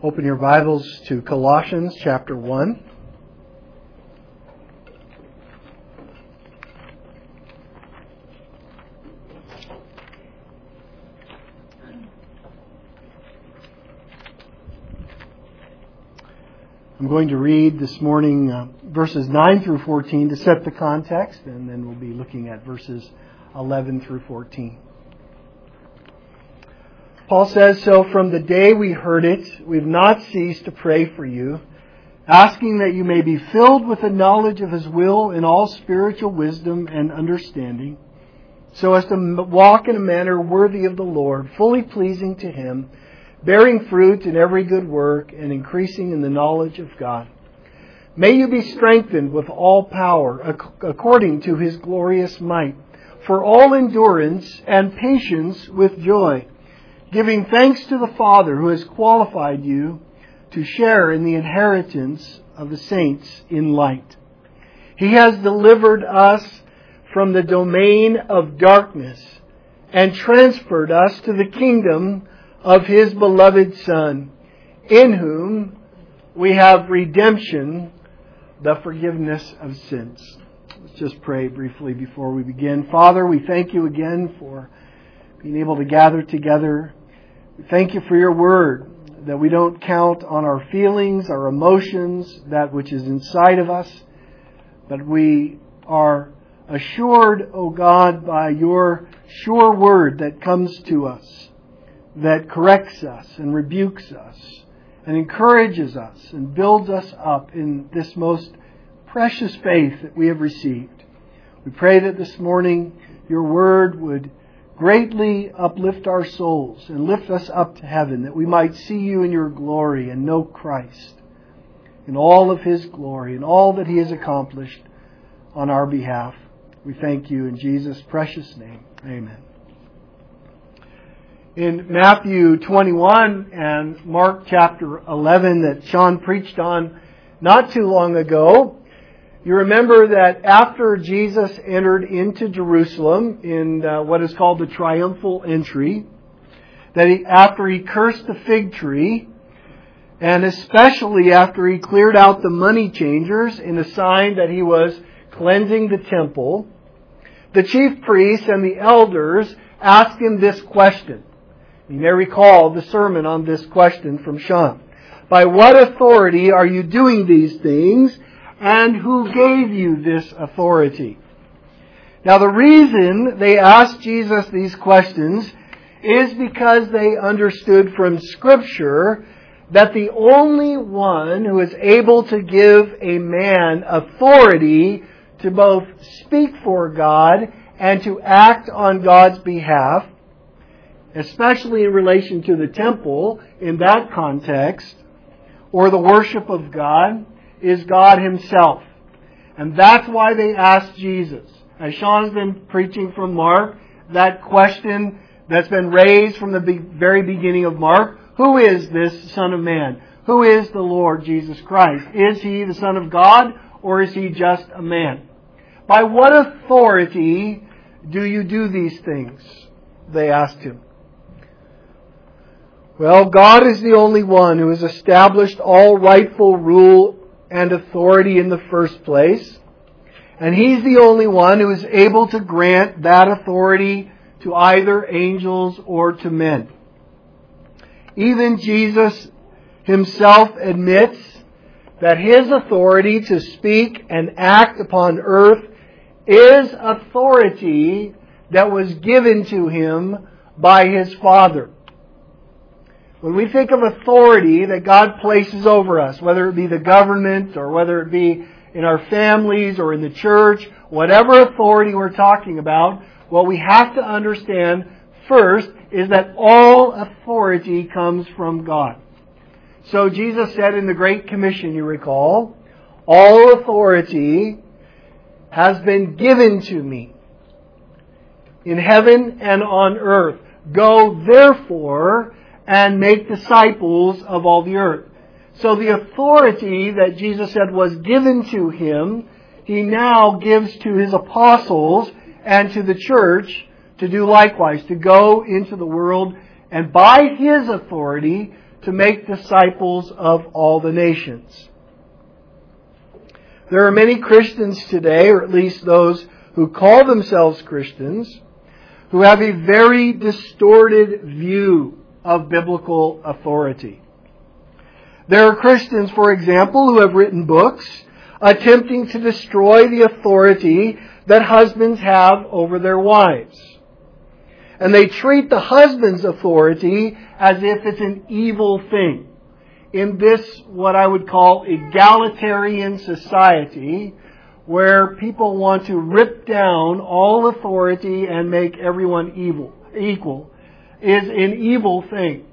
Open your Bibles to Colossians chapter 1. I'm going to read this morning verses 9 through 14 to set the context, and then we'll be looking at verses 11 through 14. Paul says, "So from the day we heard it, we've not ceased to pray for you, asking that you may be filled with the knowledge of His will in all spiritual wisdom and understanding, so as to walk in a manner worthy of the Lord, fully pleasing to Him, bearing fruit in every good work and increasing in the knowledge of God. May you be strengthened with all power according to His glorious might, for all endurance and patience with joy, giving thanks to the Father who has qualified you to share in the inheritance of the saints in light. He has delivered us from the domain of darkness and transferred us to the kingdom of His beloved Son, in whom we have redemption, the forgiveness of sins." Let's just pray briefly before we begin. Father, we thank you again for being able to gather together. We thank you for your word, that we don't count on our feelings, our emotions, that which is inside of us, but we are assured, O God, by your sure word that comes to us, that corrects us and rebukes us and encourages us and builds us up in this most precious faith that we have received. We pray that this morning your word would greatly uplift our souls and lift us up to heaven, that we might see you in your glory and know Christ in all of His glory and all that He has accomplished on our behalf. We thank you in Jesus' precious name. Amen. In Matthew 21 and Mark chapter 11 that Sean preached on not too long ago, you remember that after Jesus entered into Jerusalem in what is called the triumphal entry, that after He cursed the fig tree, and especially after He cleared out the money changers in a sign that He was cleansing the temple, the chief priests and the elders asked Him this question. You may recall the sermon on this question from Sean. By what authority are you doing these things, and who gave you this authority? Now, the reason they asked Jesus these questions is because they understood from Scripture that the only one who is able to give a man authority to both speak for God and to act on God's behalf, especially in relation to the temple in that context, or the worship of God, is God Himself. And that's why they asked Jesus. As Sean's been preaching from Mark, that question that's been raised from the very beginning of Mark, who is this Son of Man? Who is the Lord Jesus Christ? Is He the Son of God, or is He just a man? By what authority do you do these things? They asked Him. Well, God is the only one who has established all rightful rule and authority in the first place. And He's the only one who is able to grant that authority to either angels or to men. Even Jesus Himself admits that His authority to speak and act upon earth is authority that was given to Him by His Father. When we think of authority that God places over us, whether it be the government or whether it be in our families or in the church, whatever authority we're talking about, what we have to understand first is that all authority comes from God. So Jesus said in the Great Commission, you recall, all authority has been given to me in heaven and on earth. Go therefore and make disciples of all the earth. So the authority that Jesus said was given to Him, He now gives to His apostles and to the church to do likewise, to go into the world and by His authority to make disciples of all the nations. There are many Christians today, or at least those who call themselves Christians, who have a very distorted view of biblical authority. There are Christians, for example, who have written books attempting to destroy the authority that husbands have over their wives. And they treat the husband's authority as if it's an evil thing. In this, what I would call egalitarian society, where people want to rip down all authority and make everyone equal, is an evil thing.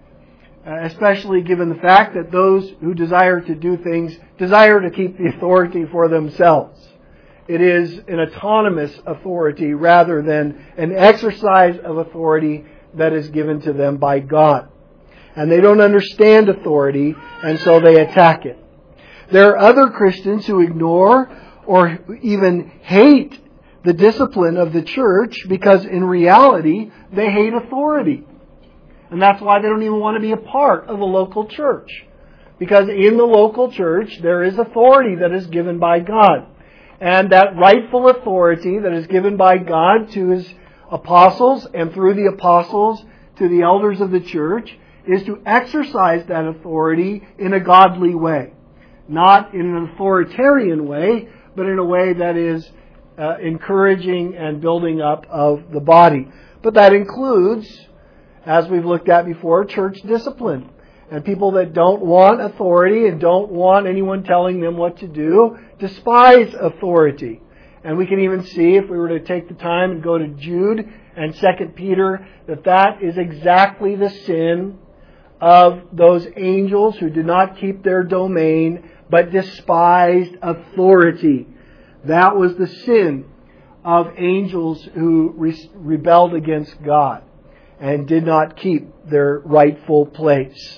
Especially given the fact that those who desire to do things desire to keep the authority for themselves. It is an autonomous authority rather than an exercise of authority that is given to them by God. And they don't understand authority, and so they attack it. There are other Christians who ignore or even hate the discipline of the church because in reality they hate authority. And that's why they don't even want to be a part of the local church. Because in the local church there is authority that is given by God. And that rightful authority that is given by God to His apostles and through the apostles to the elders of the church is to exercise that authority in a godly way. Not in an authoritarian way, but in a way that is encouraging and building up of the body. But that includes, as we've looked at before, church discipline. And people that don't want authority and don't want anyone telling them what to do despise authority. And we can even see, if we were to take the time and go to Jude and 2 Peter, that is exactly the sin of those angels who did not keep their domain but despised authority. That was the sin of angels who rebelled against God and did not keep their rightful place.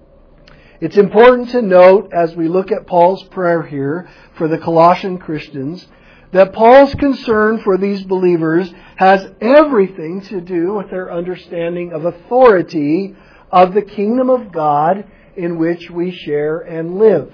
It's important to note, as we look at Paul's prayer here for the Colossian Christians, that Paul's concern for these believers has everything to do with their understanding of authority of the kingdom of God in which we share and live.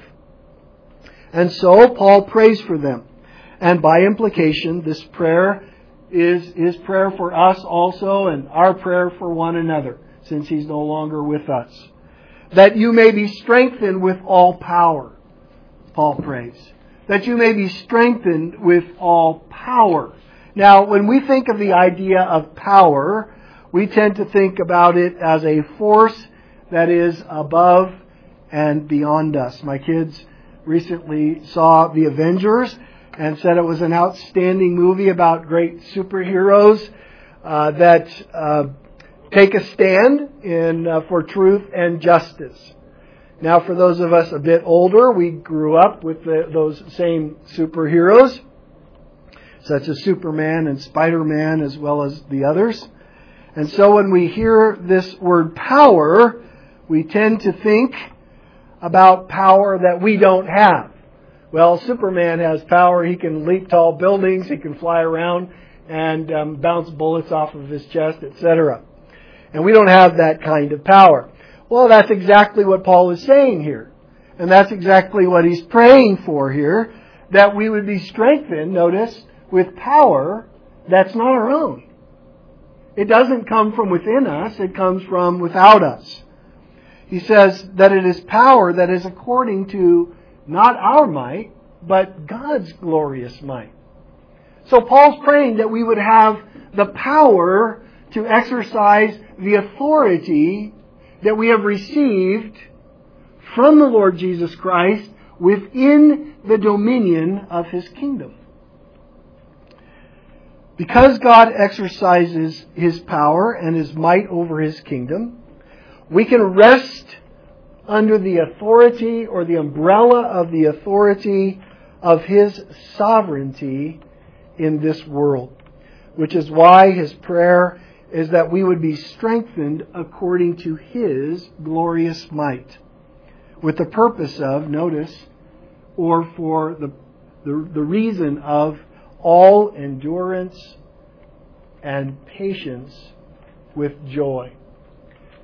And so Paul prays for them. And by implication, this prayer is his prayer for us also and our prayer for one another, since he's no longer with us. That you may be strengthened with all power, Paul prays. That you may be strengthened with all power. Now, when we think of the idea of power, we tend to think about it as a force that is above and beyond us. My kids recently saw The Avengers and said it was an outstanding movie about great superheroes that take a stand for truth and justice. Now, for those of us a bit older, we grew up with those same superheroes, such as Superman and Spider-Man, as well as the others. And so when we hear this word power, we tend to think about power that we don't have. Well, Superman has power. He can leap tall buildings, he can fly around and bounce bullets off of his chest, etc. And we don't have that kind of power. Well, that's exactly what Paul is saying here. And that's exactly what he's praying for here, that we would be strengthened, notice, with power that's not our own. It doesn't come from within us, it comes from without us. He says that it is power that is according to not our might, but God's glorious might. So Paul's praying that we would have the power to exercise the authority that we have received from the Lord Jesus Christ within the dominion of His kingdom. Because God exercises His power and His might over His kingdom, we can rest under the authority or the umbrella of the authority of His sovereignty in this world. Which is why his prayer is that we would be strengthened according to His glorious might. With the purpose of, notice, or for the reason of all endurance and patience with joy.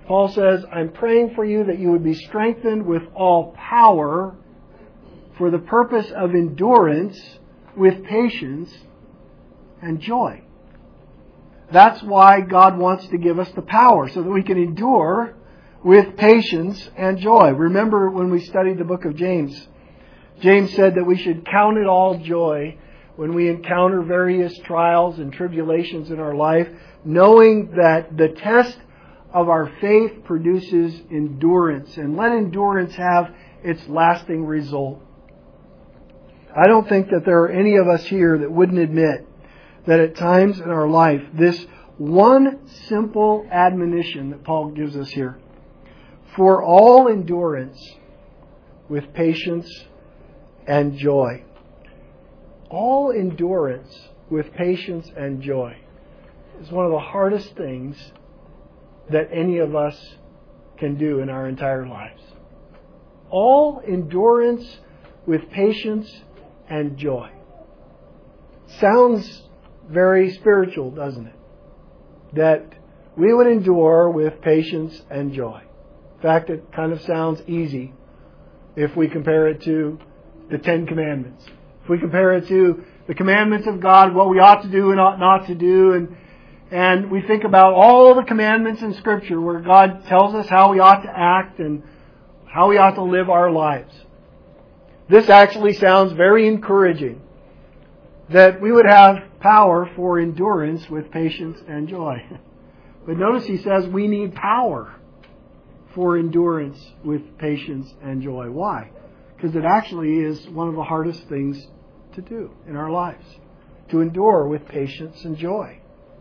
Paul says, I'm praying for you that you would be strengthened with all power for the purpose of endurance with patience and joy. That's why God wants to give us the power, so that we can endure with patience and joy. Remember when we studied the book of James, James said that we should count it all joy when we encounter various trials and tribulations in our life, knowing that the test of our faith produces endurance, and let endurance have its lasting result. I don't think that there are any of us here that wouldn't admit that at times in our life, this one simple admonition that Paul gives us here, for all endurance with patience and joy. All endurance with patience and joy is one of the hardest things that any of us can do in our entire lives. All endurance with patience and joy. Sounds very spiritual, doesn't it? That we would endure with patience and joy. In fact, it kind of sounds easy if we compare it to the Ten Commandments. If we compare it to the commandments of God, what we ought to do and ought not to do, and we think about all the commandments in Scripture where God tells us how we ought to act and how we ought to live our lives. This actually sounds very encouraging, that we would have power for endurance with patience and joy. But notice he says we need power for endurance with patience and joy. Why? Because it actually is one of the hardest things to do in our lives, to endure with patience and joy.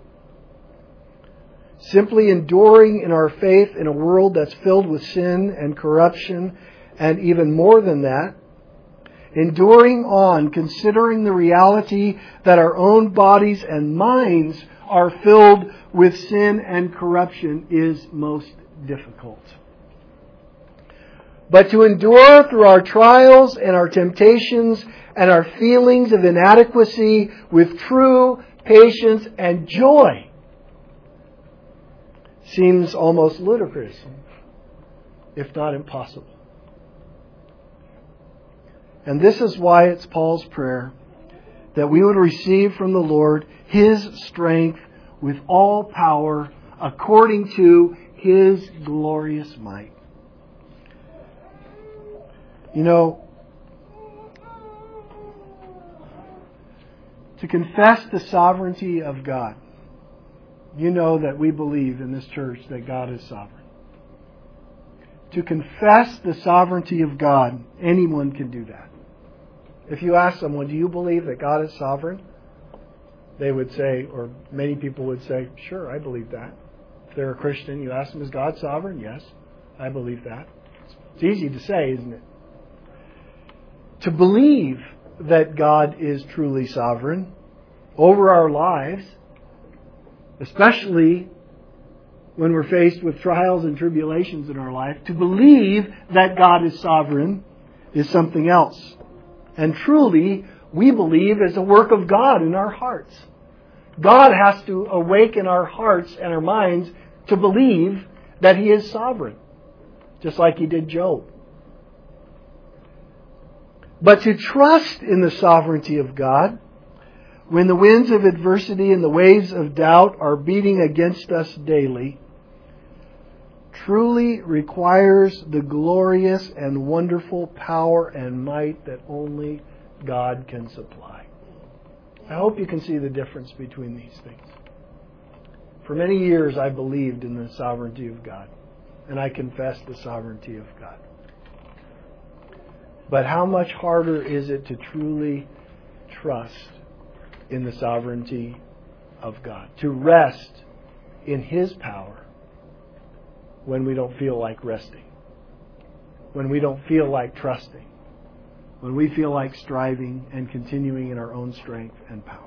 Simply enduring in our faith in a world that's filled with sin and corruption, and even more than that, enduring on, considering the reality that our own bodies and minds are filled with sin and corruption, is most difficult. But to endure through our trials and our temptations and our feelings of inadequacy with true patience and joy seems almost ludicrous, if not impossible. And this is why it's Paul's prayer that we would receive from the Lord His strength with all power according to His glorious might. You know, to confess the sovereignty of God. You know that we believe in this church that God is sovereign. To confess the sovereignty of God, anyone can do that. If you ask someone, do you believe that God is sovereign? They would say, or many people would say, sure, I believe that. If they're a Christian, you ask them, is God sovereign? Yes, I believe that. It's easy to say, isn't it? To believe that God is truly sovereign over our lives, especially when we're faced with trials and tribulations in our life, to believe that God is sovereign is something else. And truly, we believe it's a work of God in our hearts. God has to awaken our hearts and our minds to believe that He is sovereign, just like He did Job. But to trust in the sovereignty of God, when the winds of adversity and the waves of doubt are beating against us daily, truly requires the glorious and wonderful power and might that only God can supply. I hope you can see the difference between these things. For many years I believed in the sovereignty of God, and I confessed the sovereignty of God. But how much harder is it to truly trust in the sovereignty of God, to rest in His power when we don't feel like resting, when we don't feel like trusting, when we feel like striving and continuing in our own strength and power.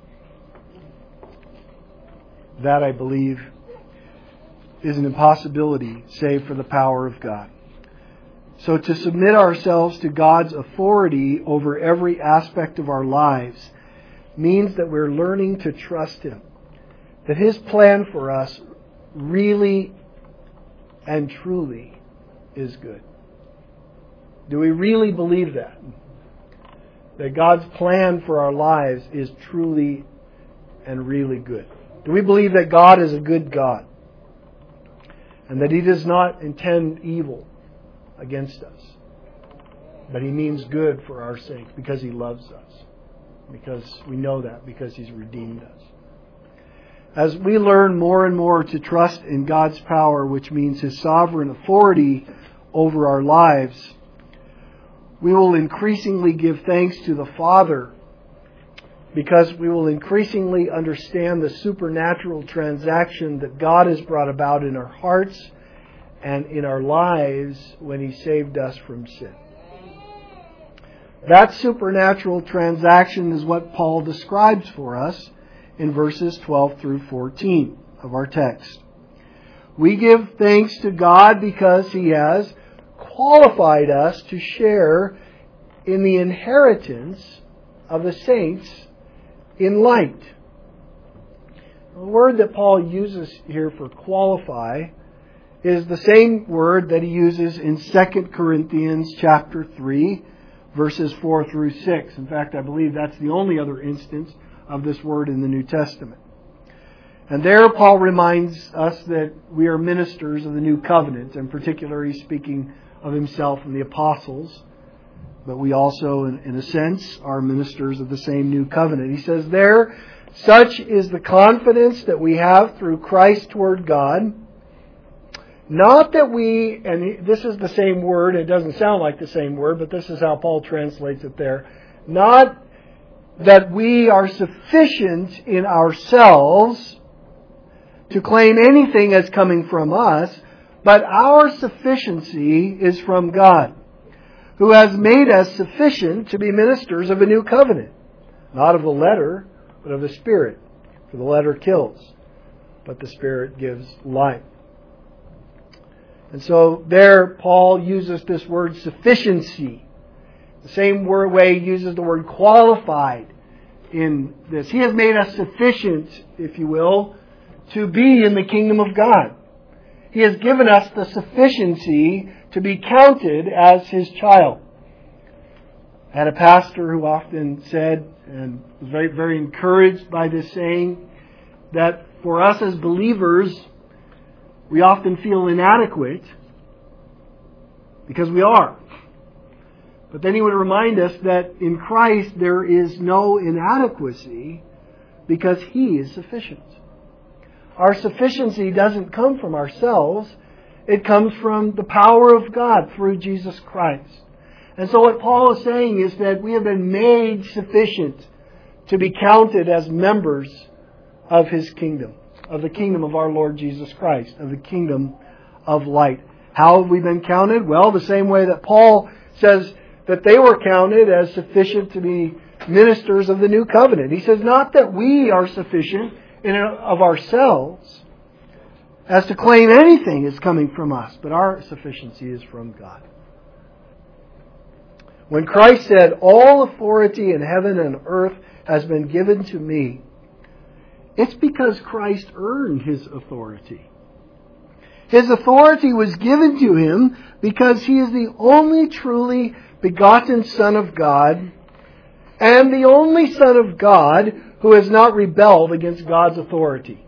That, I believe, is an impossibility save for the power of God. So to submit ourselves to God's authority over every aspect of our lives means that we're learning to trust Him. That His plan for us really and truly is good. Do we really believe that? That God's plan for our lives is truly and really good? Do we believe that God is a good God? And that He does not intend evil against us? But He means good for our sake because He loves us. Because we know that, because He's redeemed us. As we learn more and more to trust in God's power, which means His sovereign authority over our lives, we will increasingly give thanks to the Father, because we will increasingly understand the supernatural transaction that God has brought about in our hearts and in our lives when He saved us from sin. That supernatural transaction is what Paul describes for us in verses 12 through 14 of our text. We give thanks to God because He has qualified us to share in the inheritance of the saints in light. The word that Paul uses here for qualify is the same word that he uses in 2 Corinthians chapter 3, verses 4 through 6. In fact, I believe that's the only other instance of this word in the New Testament. And there Paul reminds us that we are ministers of the new covenant, and particularly speaking of himself and the apostles. But we also, in a sense, are ministers of the same new covenant. He says there, such is the confidence that we have through Christ toward God. Not that we, and this is the same word, it doesn't sound like the same word, but this is how Paul translates it there. Not that we are sufficient in ourselves to claim anything as coming from us, but our sufficiency is from God, who has made us sufficient to be ministers of a new covenant, not of the letter, but of the Spirit. For the letter kills, but the Spirit gives life. And so there Paul uses this word sufficiency. The same way he uses the word qualified in this. He has made us sufficient, if you will, to be in the kingdom of God. He has given us the sufficiency to be counted as His child. I had a pastor who often said, and was very, very encouraged by this saying, that for us as believers, we often feel inadequate because we are. But then he would remind us that in Christ there is no inadequacy because He is sufficient. Our sufficiency doesn't come from ourselves. It comes from the power of God through Jesus Christ. And so what Paul is saying is that we have been made sufficient to be counted as members of His kingdom, of the kingdom of our Lord Jesus Christ, of the kingdom of light. How have we been counted? Well, the same way that Paul says that they were counted as sufficient to be ministers of the new covenant. He says not that we are sufficient in and of ourselves as to claim anything is coming from us, but our sufficiency is from God. When Christ said, all authority in heaven and earth has been given to me, it's because Christ earned His authority. His authority was given to Him because He is the only truly begotten Son of God and the only Son of God who has not rebelled against God's authority.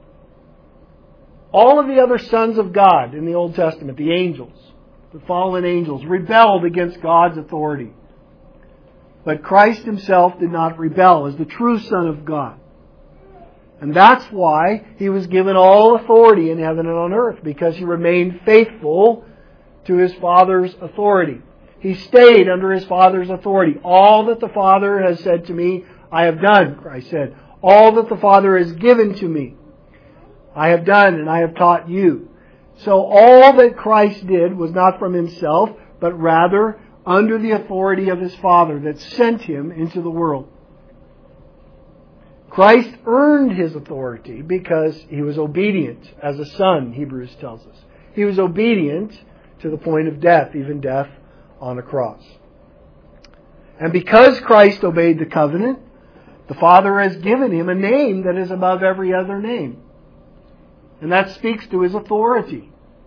All of the other sons of God in the Old Testament, the angels, the fallen angels, rebelled against God's authority. But Christ Himself did not rebel as the true Son of God. And that's why He was given all authority in heaven and on earth, because He remained faithful to His Father's authority. He stayed under His Father's authority. All that the Father has said to me, I have done, Christ said. All that the Father has given to me, I have done and I have taught you. So all that Christ did was not from Himself, but rather under the authority of His Father that sent Him into the world. Christ earned His authority because He was obedient as a son, Hebrews tells us. He was obedient to the point of death, even death on a cross. And because Christ obeyed the covenant, the Father has given Him a name that is above every other name. And that speaks to His authority.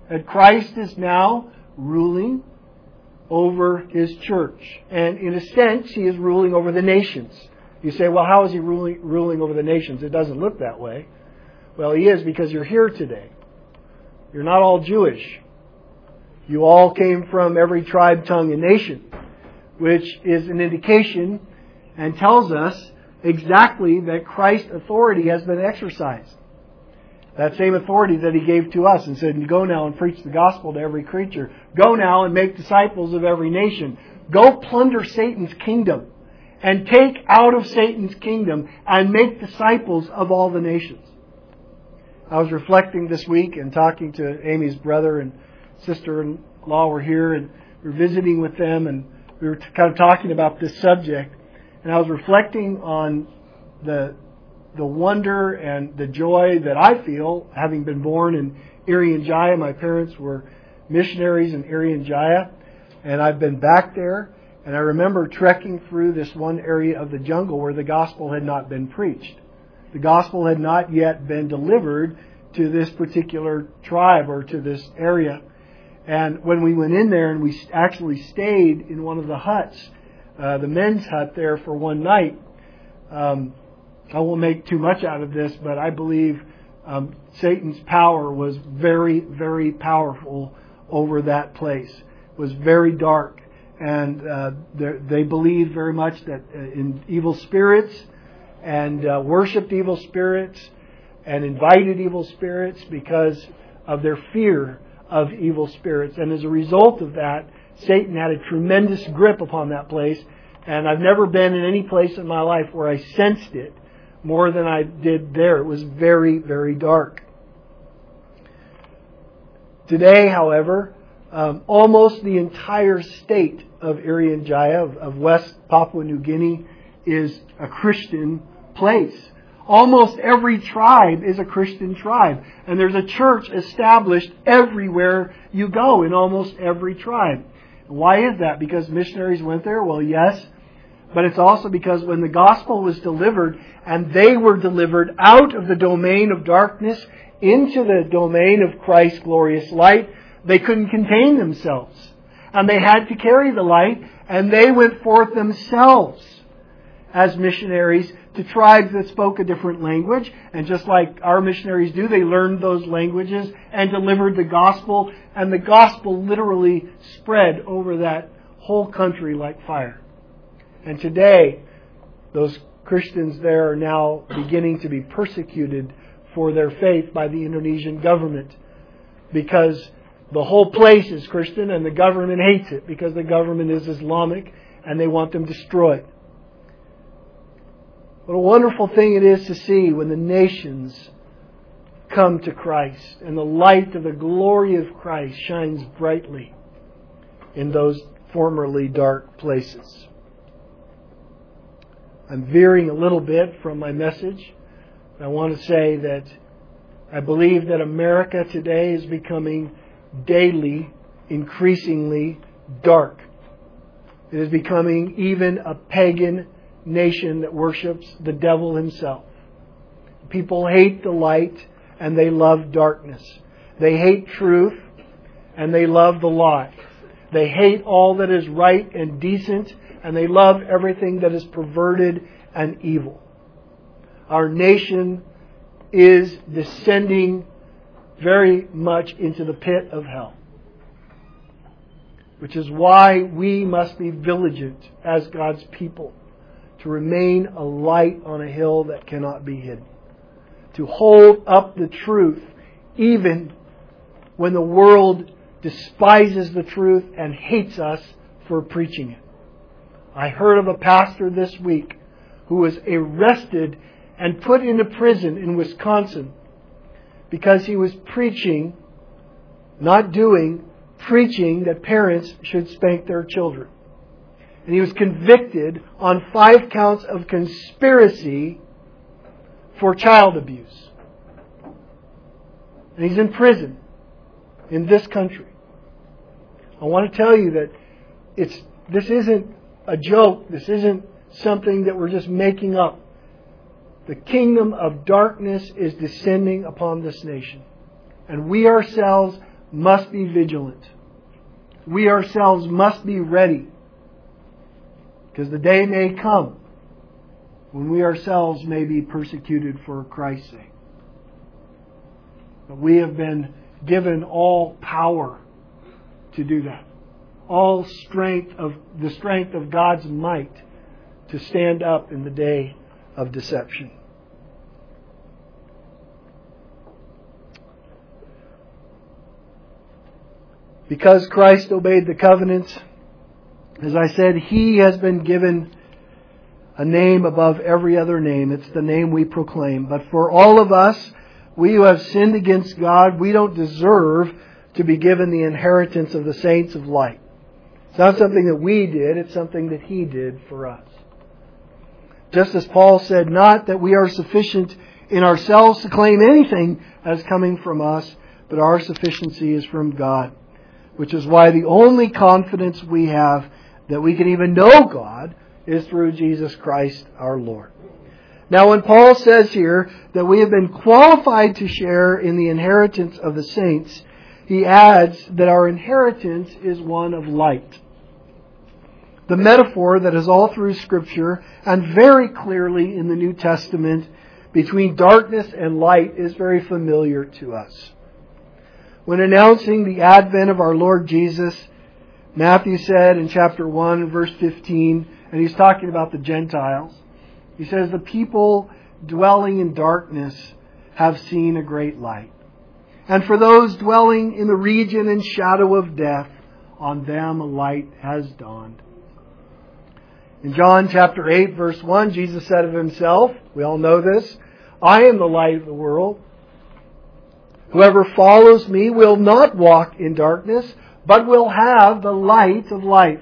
That Christ is now ruling over His church. And in a sense, He is ruling over the nations. You say, well, how is He ruling over the nations? It doesn't look that way. Well, He is, because you're here today. You're not all Jewish. You all came from every tribe, tongue, and nation, which is an indication and tells us exactly that Christ's authority has been exercised. That same authority that He gave to us and said, go now and preach the gospel to every creature. Go now and make disciples of every nation. Go plunder Satan's kingdom and take out of Satan's kingdom and make disciples of all the nations. I was reflecting this week and talking to Amy's brother and sister-in-law were here, and we were visiting with them, and we were kind of talking about this subject. And I was reflecting on the wonder and the joy that I feel, having been born in Irian Jaya. My parents were missionaries in Irian Jaya, and I've been back there. And I remember trekking through this one area of the jungle where the gospel had not been preached. The gospel had not yet been delivered to this particular tribe or to this area. And when we went in there and we actually stayed in one of the huts, the men's hut there for one night, I won't make too much out of this, but I believe Satan's power was very, very powerful over that place. It was very dark. And they believed very much that in evil spirits, and worshipped evil spirits and invited evil spirits because of their fear of evil spirits. And as a result of that, Satan had a tremendous grip upon that place. And I've never been in any place in my life where I sensed it more than I did there. It was very, very dark. Today, however, almost the entire state of Irian Jaya, of West Papua New Guinea, is a Christian place. Almost every tribe is a Christian tribe. And there's a church established everywhere you go in almost every tribe. Why is that? Because missionaries went there? Well, yes. But it's also because when the gospel was delivered and they were delivered out of the domain of darkness into the domain of Christ's glorious light, they couldn't contain themselves. And they had to carry the light, and they went forth themselves as missionaries to tribes that spoke a different language. And just like our missionaries do, they learned those languages and delivered the gospel. And the gospel literally spread over that whole country like fire. And today, those Christians there are now beginning to be persecuted for their faith by the Indonesian government, because the whole place is Christian and the government hates it because the government is Islamic and they want them destroyed. What a wonderful thing it is to see when the nations come to Christ and the light of the glory of Christ shines brightly in those formerly dark places. I'm veering a little bit from my message. I want to say that I believe that America today is becoming daily, increasingly dark. It is becoming even a pagan nation that worships the devil himself. People hate the light and they love darkness. They hate truth and they love the lie. They hate all that is right and decent, and they love everything that is perverted and evil. Our nation is descending very much into the pit of hell, which is why we must be vigilant as God's people to remain a light on a hill that cannot be hidden, to hold up the truth even when the world despises the truth and hates us for preaching it. I heard of a pastor this week who was arrested and put into prison in Wisconsin because he was preaching that parents should spank their children. And he was convicted on 5 counts of conspiracy for child abuse. And he's in prison in this country. I want to tell you that this isn't a joke. This isn't something that we're just making up. The kingdom of darkness is descending upon this nation. And we ourselves must be vigilant. We ourselves must be ready. Because the day may come when we ourselves may be persecuted for Christ's sake. But we have been given all power to do that. All the strength of God's might to stand up in the day of deception. Because Christ obeyed the covenants, as I said, He has been given a name above every other name. It's the name we proclaim. But for all of us, we who have sinned against God, we don't deserve to be given the inheritance of the saints of light. It's not something that we did, it's something that He did for us. Just as Paul said, not that we are sufficient in ourselves to claim anything as coming from us, but our sufficiency is from God. Which is why the only confidence we have that we can even know God is through Jesus Christ our Lord. Now when Paul says here that we have been qualified to share in the inheritance of the saints, he adds that our inheritance is one of light. The metaphor that is all through Scripture and very clearly in the New Testament between darkness and light is very familiar to us. When announcing the advent of our Lord Jesus, Matthew said in chapter 1, verse 15, and he's talking about the Gentiles, he says, the people dwelling in darkness have seen a great light. And for those dwelling in the region and shadow of death, on them a light has dawned. In John chapter 8, verse 1, Jesus said of Himself, we all know this, I am the light of the world. Whoever follows me will not walk in darkness, but will have the light of life.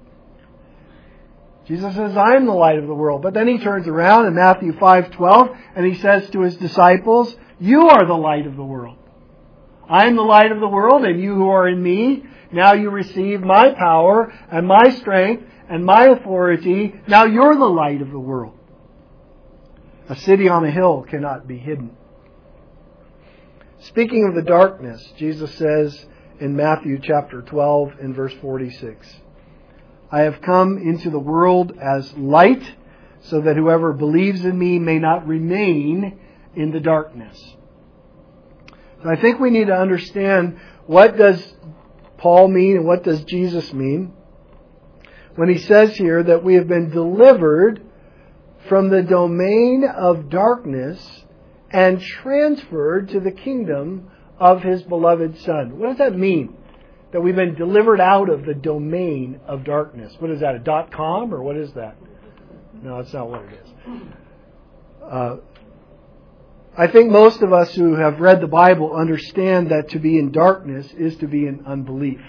Jesus says, I am the light of the world. But then He turns around in Matthew 5:12 and He says to His disciples, you are the light of the world. I am the light of the world, and you who are in me, now you receive my power and my strength and my authority. Now you're the light of the world. A city on a hill cannot be hidden. Speaking of the darkness, Jesus says in Matthew chapter 12 and verse 46, I have come into the world as light, so that whoever believes in me may not remain in the darkness. So I think we need to understand, what does Paul mean and what does Jesus mean when he says here that we have been delivered from the domain of darkness and transferred to the kingdom of His beloved Son. What does that mean? That we've been delivered out of the domain of darkness. What is that, a .com or what is that? No, that's not what it is. I think most of us who have read the Bible understand that to be in darkness is to be in unbelief.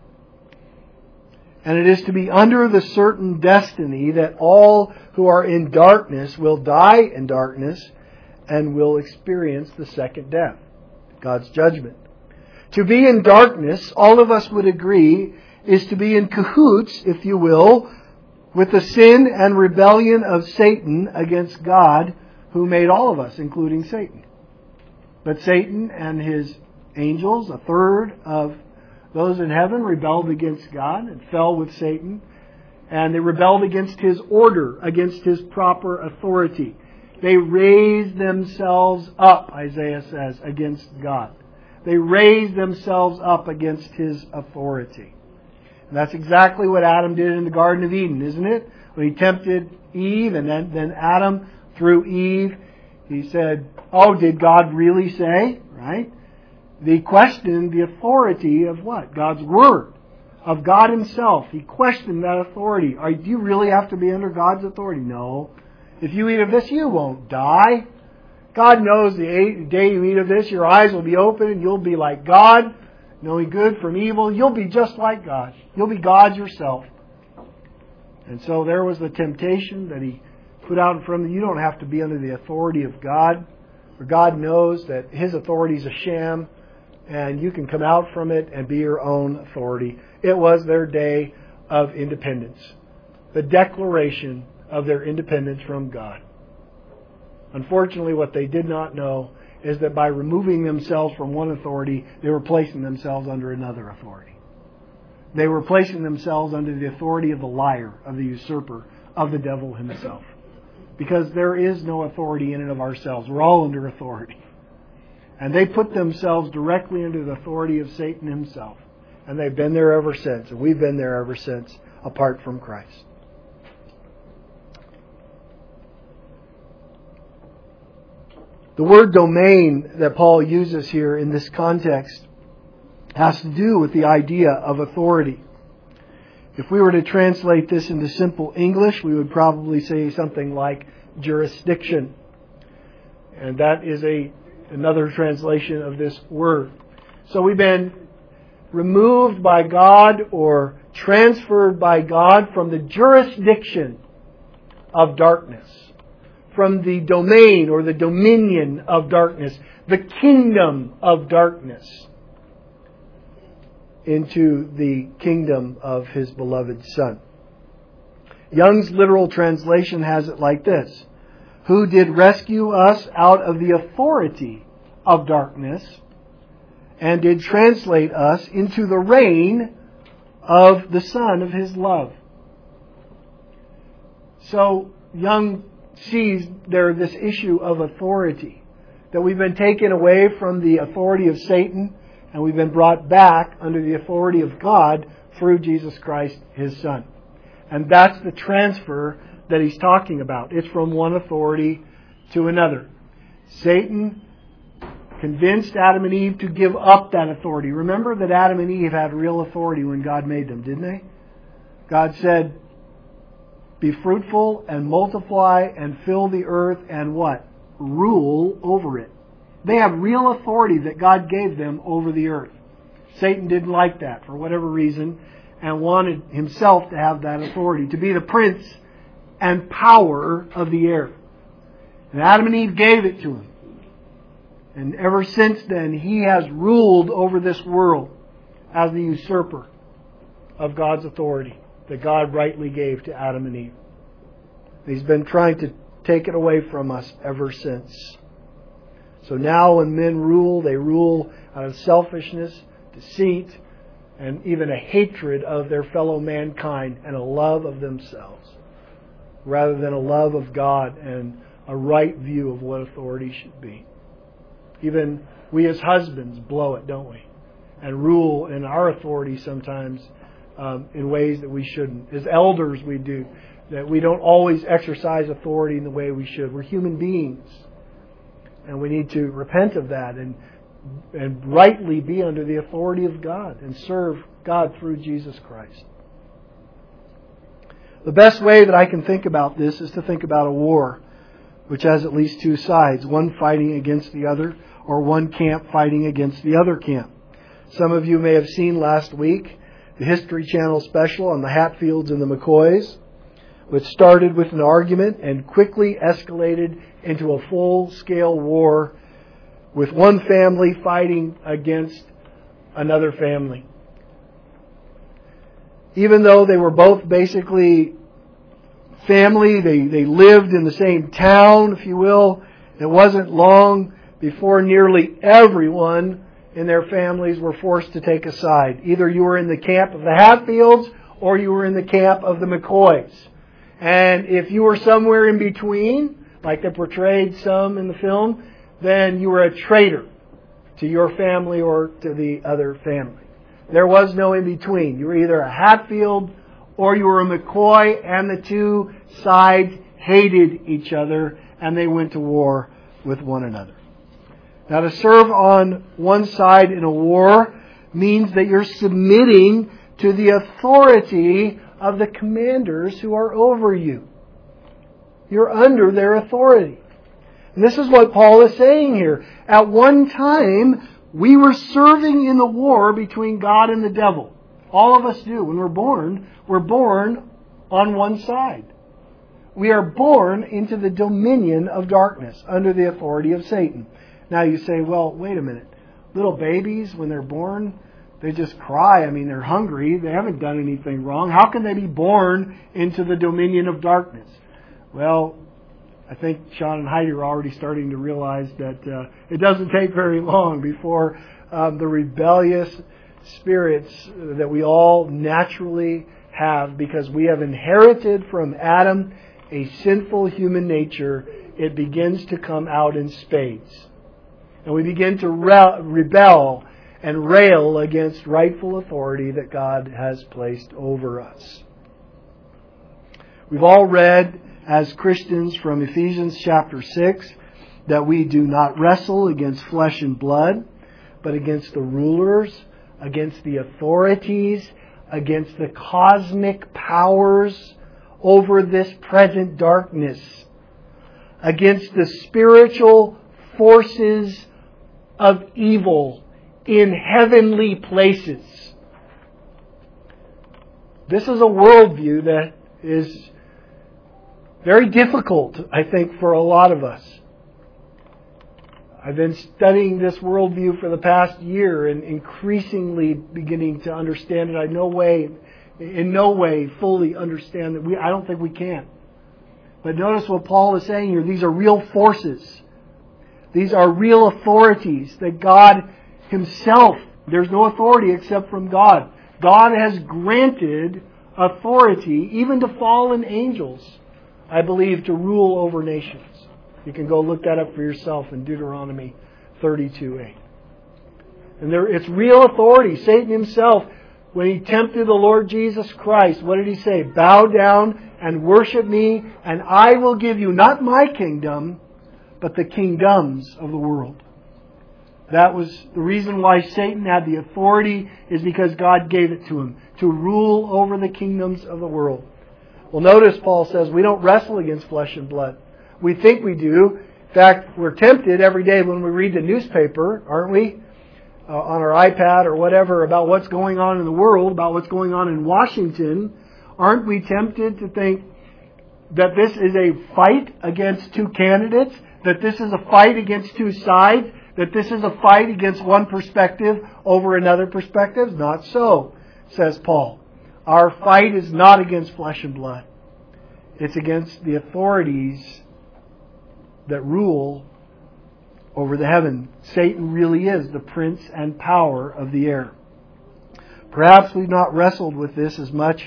And it is to be under the certain destiny that all who are in darkness will die in darkness and will experience the second death, God's judgment. To be in darkness, all of us would agree, is to be in cahoots, if you will, with the sin and rebellion of Satan against God, who made all of us, including Satan. But Satan and his angels, a third of those in heaven, rebelled against God and fell with Satan. And they rebelled against His order, against His proper authority. They raised themselves up, Isaiah says, against God. They raised themselves up against His authority. And that's exactly what Adam did in the Garden of Eden, isn't it? When he tempted Eve, and then Adam, through Eve, he said, oh, did God really say? Right? They questioned the authority of what? God's Word. Of God Himself. He questioned that authority. Do you really have to be under God's authority? No. If you eat of this, you won't die. God knows the day you eat of this, your eyes will be open and you'll be like God, knowing good from evil. You'll be just like God. You'll be God yourself. And so there was the temptation that He put out in front of you. You don't have to be under the authority of God. For God knows that His authority is a sham, and you can come out from it and be your own authority. It was their day of independence. The declaration of their independence from God. Unfortunately, what they did not know is that by removing themselves from one authority, they were placing themselves under another authority. They were placing themselves under the authority of the liar, of the usurper, of the devil himself. Because there is no authority in and of ourselves. We're all under authority. And they put themselves directly under the authority of Satan himself. And they've been there ever since. And we've been there ever since, apart from Christ. The word domain that Paul uses here in this context has to do with the idea of authority. If we were to translate this into simple English, we would probably say something like jurisdiction. And that is another translation of this word. So we've been removed by God or transferred by God from the jurisdiction of darkness, from the domain or the dominion of darkness, the kingdom of darkness, into the kingdom of His beloved Son. Young's literal translation has it like this: who did rescue us out of the authority of darkness and did translate us into the reign of the Son of His love. So Young sees there this issue of authority, that we've been taken away from the authority of Satan and we've been brought back under the authority of God through Jesus Christ, His Son. And that's the transfer that he's talking about. It's from one authority to another. Satan convinced Adam and Eve to give up that authority. Remember that Adam and Eve had real authority when God made them, didn't they? God said, be fruitful and multiply and fill the earth and what? Rule over it. They have real authority that God gave them over the earth. Satan didn't like that for whatever reason and wanted himself to have that authority, to be the prince and power of the air. And Adam and Eve gave it to him. And ever since then, he has ruled over this world as the usurper of God's authority that God rightly gave to Adam and Eve. He's been trying to take it away from us ever since. So now when men rule, they rule out of selfishness, deceit, and even a hatred of their fellow mankind and a love of themselves, rather than a love of God and a right view of what authority should be. Even we as husbands blow it, don't we? And rule in our authority sometimes in ways that we shouldn't. As elders we do. That we don't always exercise authority in the way we should. We're human beings. And we need to repent of that and rightly be under the authority of God and serve God through Jesus Christ. The best way that I can think about this is to think about a war, which has at least two sides, one fighting against the other, or one camp fighting against the other camp. Some of you may have seen last week the History Channel special on the Hatfields and the McCoys, which started with an argument and quickly escalated into a full-scale war with one family fighting against another family. Even though they were both basically family, they lived in the same town, if you will, it wasn't long before nearly everyone in their families were forced to take a side. Either you were in the camp of the Hatfields or you were in the camp of the McCoys. And if you were somewhere in between, like they portrayed some in the film, then you were a traitor to your family or to the other family. There was no in between. You were either a Hatfield or you were a McCoy, and the two sides hated each other and they went to war with one another. Now, to serve on one side in a war means that you're submitting to the authority of the commanders who are over you. You're under their authority. And this is what Paul is saying here. At one time, we were serving in the war between God and the devil. All of us do. When we're born on one side. We are born into the dominion of darkness, under the authority of Satan. Now you say, well, wait a minute. Little babies, when they're born, they just cry. I mean, they're hungry. They haven't done anything wrong. How can they be born into the dominion of darkness? Well, I think Sean and Heidi are already starting to realize that it doesn't take very long before the rebellious spirits that we all naturally have, because we have inherited from Adam a sinful human nature, it begins to come out in spades. And we begin to rebel and rail against rightful authority that God has placed over us. We've all read as Christians from Ephesians chapter 6 that we do not wrestle against flesh and blood, but against the rulers, against the authorities, against the cosmic powers over this present darkness, against the spiritual forces of evil in heavenly places. This is a worldview that is very difficult, I think, for a lot of us. I've been studying this worldview for the past year and increasingly beginning to understand it. I in no way fully understand that. I don't think we can. But notice what Paul is saying here. These are real forces. These are real authorities that God Himself, there's no authority except from God. God has granted authority even to fallen angels, I believe, to rule over nations. You can go look that up for yourself in Deuteronomy 32:8. And it's real authority. Satan himself, when he tempted the Lord Jesus Christ, what did he say? Bow down and worship me, and I will give you not my kingdom, but the kingdoms of the world. That was the reason why Satan had the authority, is because God gave it to him, to rule over the kingdoms of the world. Well, notice Paul says we don't wrestle against flesh and blood. We think we do. In fact, we're tempted every day when we read the newspaper, aren't we? On our iPad or whatever, about what's going on in the world, about what's going on in Washington. Aren't we tempted to think that this is a fight against two candidates? That this is a fight against two sides? That this is a fight against one perspective over another perspective? Not so, says Paul. Our fight is not against flesh and blood. It's against the authorities that rule over the heaven. Satan really is the prince and power of the air. Perhaps we've not wrestled with this as much.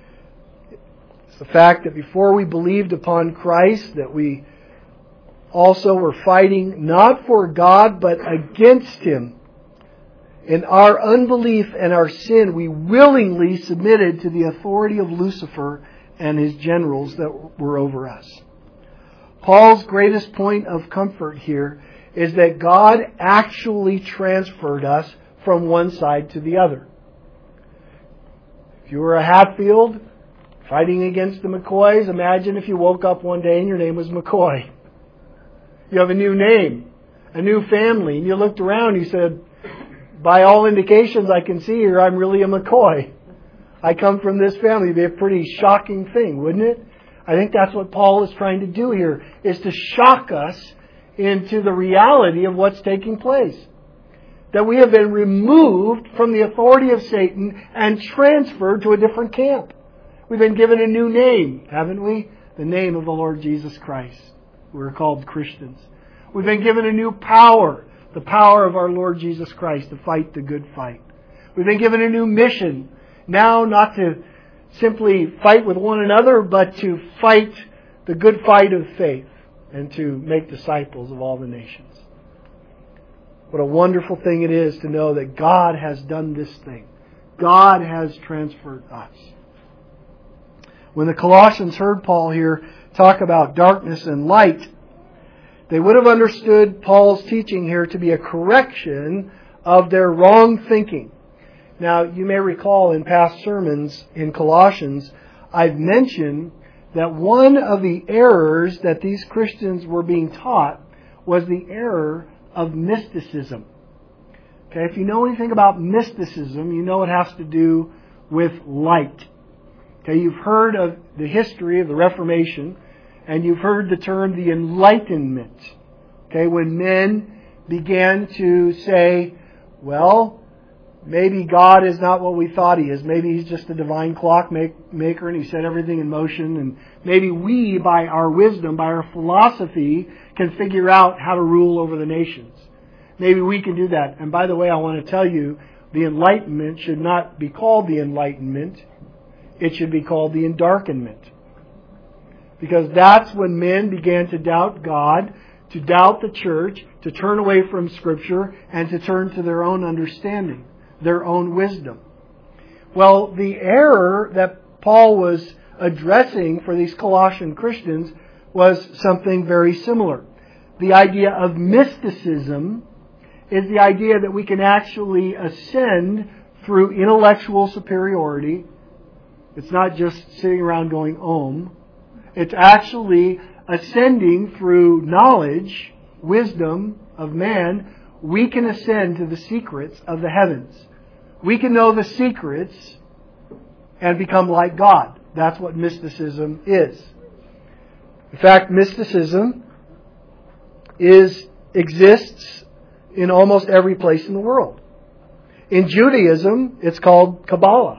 It's the fact that before we believed upon Christ, that we also were fighting not for God, but against Him. In our unbelief and our sin, we willingly submitted to the authority of Lucifer and his generals that were over us. Paul's greatest point of comfort here is that God actually transferred us from one side to the other. If you were a Hatfield fighting against the McCoys, imagine if you woke up one day and your name was McCoy. You have a new name, a new family, and you looked around and you said, by all indications I can see here, I'm really a McCoy. I come from this family. It'd be a pretty shocking thing, wouldn't it? I think that's what Paul is trying to do here, is to shock us into the reality of what's taking place. That we have been removed from the authority of Satan and transferred to a different camp. We've been given a new name, haven't we? The name of the Lord Jesus Christ. We're called Christians. We've been given a new power, the power of our Lord Jesus Christ to fight the good fight. We've been given a new mission, now not to simply fight with one another, but to fight the good fight of faith and to make disciples of all the nations. What a wonderful thing it is to know that God has done this thing. God has transferred us. When the Colossians heard Paul here talk about darkness and light, they would have understood Paul's teaching here to be a correction of their wrong thinking. Now, you may recall in past sermons in Colossians, I've mentioned that one of the errors that these Christians were being taught was the error of mysticism. Okay, if you know anything about mysticism, you know it has to do with light. Okay, you've heard of the history of the Reformation, and you've heard the term the Enlightenment. Okay, when men began to say, well, Maybe God is not what we thought He is. Maybe He's just a divine clock maker and He set everything in motion. And maybe we, by our wisdom, by our philosophy, can figure out how to rule over the nations. Maybe we can do that. And by the way, I want to tell you, the Enlightenment should not be called the Enlightenment. It should be called the Endarkenment. Because that's when men began to doubt God, to doubt the church, to turn away from Scripture, and to turn to their own understanding, their own wisdom. Well, the error that Paul was addressing for these Colossian Christians was something very similar. The idea of mysticism is the idea that we can actually ascend through intellectual superiority. It's not just sitting around going Om. It's actually ascending through knowledge, wisdom of man. We can ascend to the secrets of the heavens. We can know the secrets and become like God. That's what mysticism is. In fact, mysticism exists in almost every place in the world. In Judaism, it's called Kabbalah.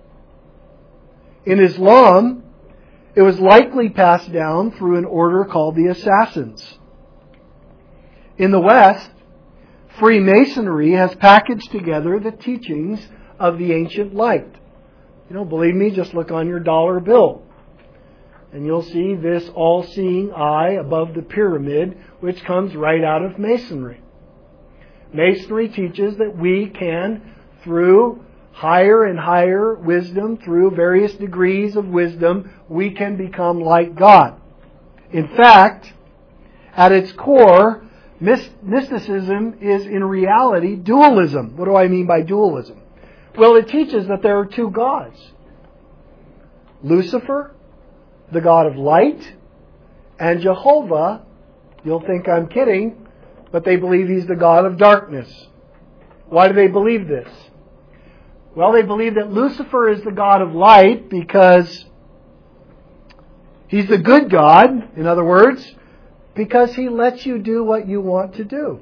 In Islam, it was likely passed down through an order called the Assassins. In the West, Freemasonry has packaged together the teachings of the ancient light. You don't believe me? Just look on your dollar bill. And you'll see this all-seeing eye above the pyramid, which comes right out of Masonry. Masonry teaches that we can, through higher and higher wisdom, through various degrees of wisdom, we can become like God. In fact, at its core, mysticism is in reality dualism. What do I mean by dualism? Well, it teaches that there are two gods. Lucifer, the god of light, and Jehovah, you'll think I'm kidding, but they believe He's the god of darkness. Why do they believe this? Well, they believe that Lucifer is the god of light because he's the good God, in other words, because he lets you do what you want to do.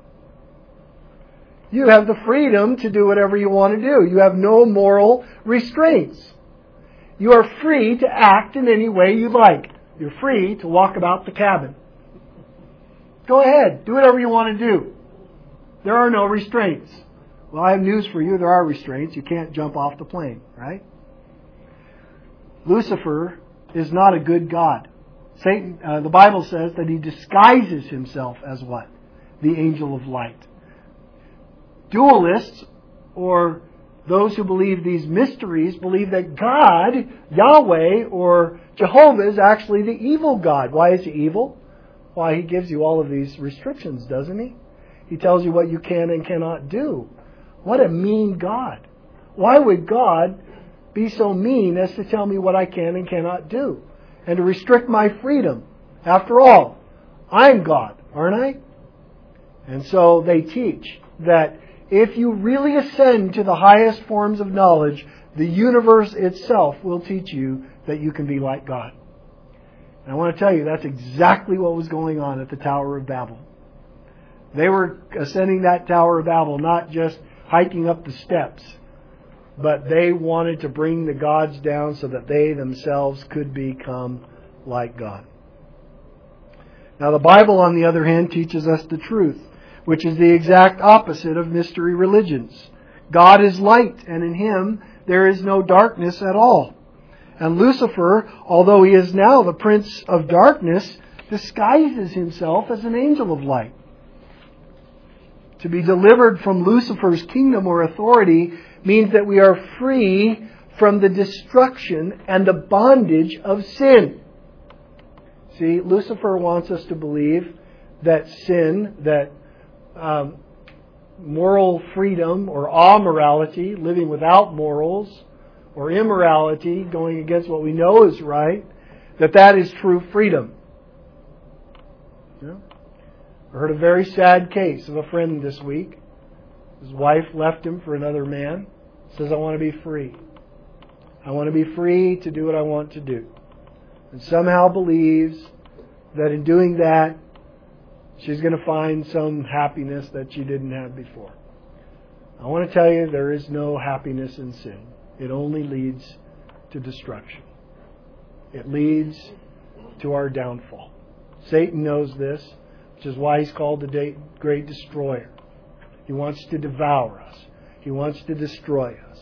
You have the freedom to do whatever you want to do. You have no moral restraints. You are free to act in any way you like. You're free to walk about the cabin. Go ahead. Do whatever you want to do. There are no restraints. Well, I have news for you. There are restraints. You can't jump off the plane, right? Lucifer is not a good God. Satan, the Bible says that he disguises himself as what? The angel of light. Dualists, or those who believe these mysteries, believe that God, Yahweh, or Jehovah is actually the evil God. Why is He evil? Why, He gives you all of these restrictions, doesn't He? He tells you what you can and cannot do. What a mean God. Why would God be so mean as to tell me what I can and cannot do? And to restrict my freedom? After all, I'm God, aren't I? And so they teach that if you really ascend to the highest forms of knowledge, the universe itself will teach you that you can be like God. And I want to tell you, that's exactly what was going on at the Tower of Babel. They were ascending that Tower of Babel, not just hiking up the steps, but they wanted to bring the gods down so that they themselves could become like God. Now, the Bible, on the other hand, teaches us the truth, which is the exact opposite of mystery religions. God is light, and in Him there is no darkness at all. And Lucifer, although he is now the prince of darkness, disguises himself as an angel of light. To be delivered from Lucifer's kingdom or authority means that we are free from the destruction and the bondage of sin. See, Lucifer wants us to believe that sin, that moral freedom or amorality, living without morals, or immorality, going against what we know is right, that is true freedom. Yeah? I heard a very sad case of a friend this week. His wife left him for another man. Says, I want to be free. I want to be free to do what I want to do. And somehow believes that in doing that, she's going to find some happiness that she didn't have before. I want to tell you, there is no happiness in sin. It only leads to destruction. It leads to our downfall. Satan knows this, which is why he's called the great destroyer. He wants to devour us. He wants to destroy us.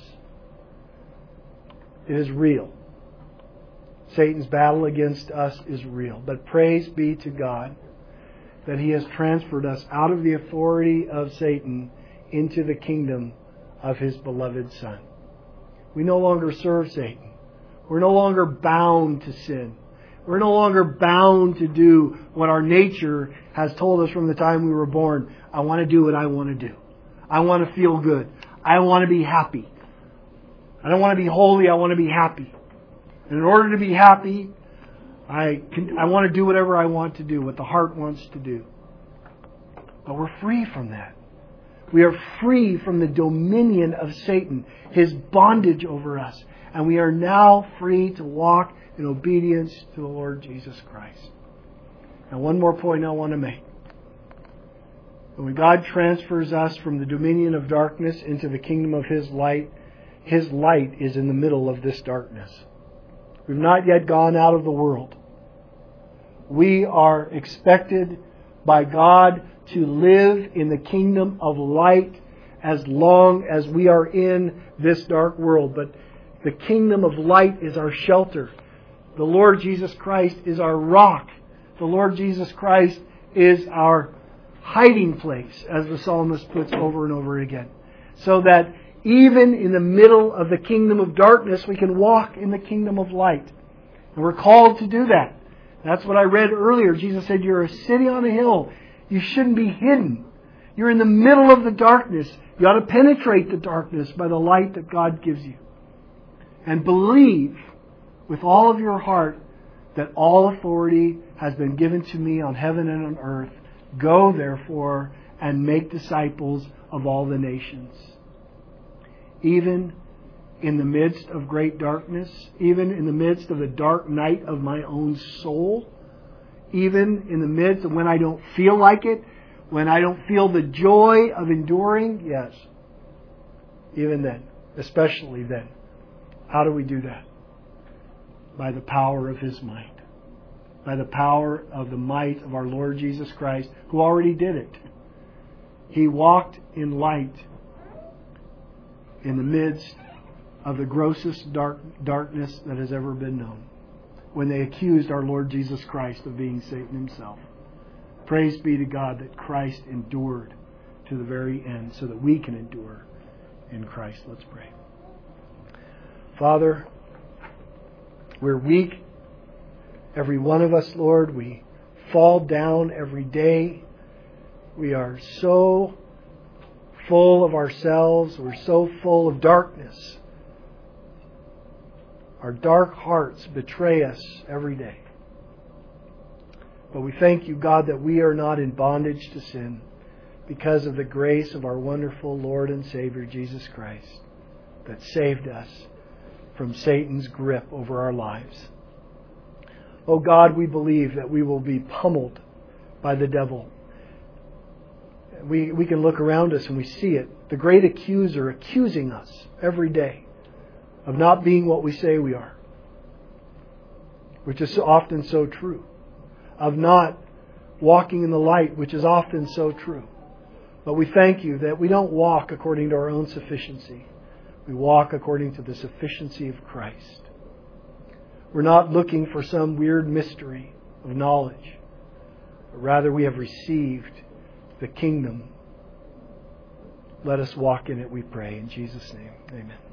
It is real. Satan's battle against us is real. But praise be to God that He has transferred us out of the authority of Satan into the kingdom of His beloved Son. We no longer serve Satan. We're no longer bound to sin. We're no longer bound to do what our nature has told us from the time we were born. I want to do what I want to do. I want to feel good. I want to be happy. I don't want to be holy. I want to be happy. And in order to be happy, I want to do whatever I want to do, what the heart wants to do. But we're free from that. We are free from the dominion of Satan, his bondage over us. And we are now free to walk in obedience to the Lord Jesus Christ. Now, one more point I want to make. When God transfers us from the dominion of darkness into the kingdom of His light is in the middle of this darkness. We've not yet gone out of the world. We are expected by God to live in the kingdom of light as long as we are in this dark world. But the kingdom of light is our shelter. The Lord Jesus Christ is our rock. The Lord Jesus Christ is our hiding place, as the psalmist puts over and over again. So that even in the middle of the kingdom of darkness, we can walk in the kingdom of light. And we're called to do that. That's what I read earlier. Jesus said, you're a city on a hill. You shouldn't be hidden. You're in the middle of the darkness. You ought to penetrate the darkness by the light that God gives you. And believe with all of your heart that all authority has been given to me on heaven and on earth. Go, therefore, and make disciples of all the nations. Even in the midst of great darkness, even in the midst of the dark night of my own soul, even in the midst of when I don't feel like it, when I don't feel the joy of enduring, yes, even then, especially then. How do we do that? By the power of His might. By the power of the might of our Lord Jesus Christ, who already did it. He walked in light in the midst of the grossest darkness that has ever been known, when they accused our Lord Jesus Christ of being Satan himself. Praise be to God that Christ endured to the very end so that we can endure in Christ. Let's pray. Father, we're weak. Every one of us, Lord, we fall down every day. We are so full of ourselves. We're so full of darkness. Our dark hearts betray us every day. But we thank You, God, that we are not in bondage to sin because of the grace of our wonderful Lord and Savior, Jesus Christ, that saved us from Satan's grip over our lives. Oh God, we believe that we will be pummeled by the devil. We can look around us and we see it. The great accuser accusing us every day of not being what we say we are, which is often so true. Of not walking in the light, which is often so true. But we thank You that we don't walk according to our own sufficiency. We walk according to the sufficiency of Christ. We're not looking for some weird mystery of knowledge, but rather we have received the kingdom. Let us walk in it, we pray. In Jesus' name, amen.